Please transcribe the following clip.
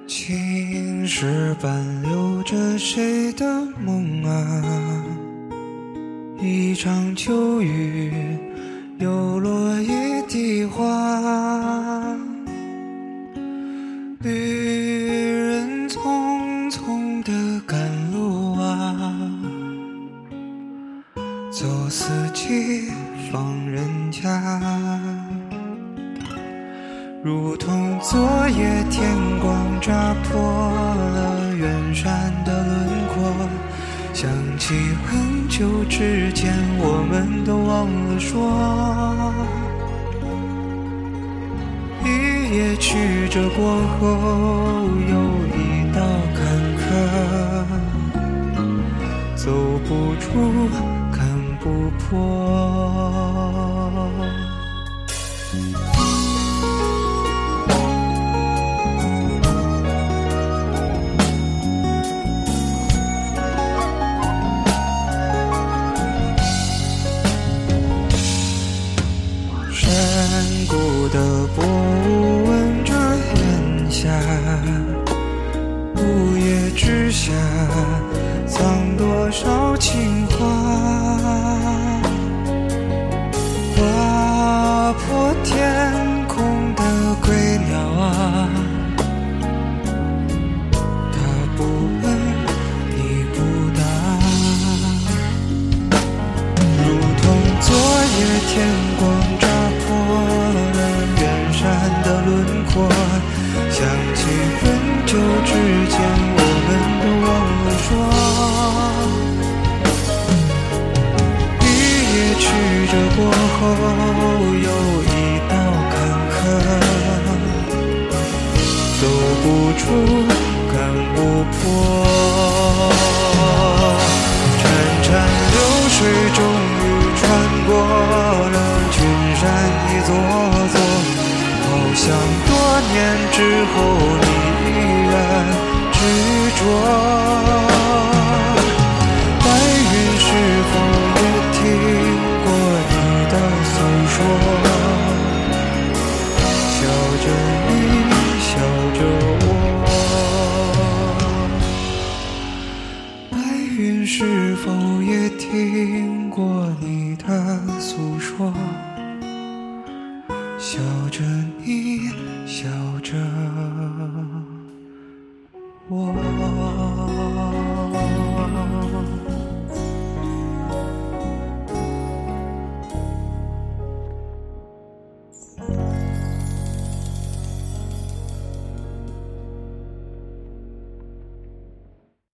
青石板留着谁的梦啊？一场秋雨，又落一地花。旅人匆匆地赶路啊，走四季放人家。如同昨夜天光扎破了远山的轮廓，想起很久之前我们都忘了说，一夜曲折过后又一道坎坷，走不出看不破。山谷的薄雾吻着烟霞，午夜之下藏多少情话，划破天空的归鸟啊，他不问你不答，如同昨夜天光扎破了远山的轮廓，想起很久之前我们都忘了说，一夜曲折过后又一道坎坷，走不出看不破。潺潺流水终于穿过了群山一座座，好像多年之后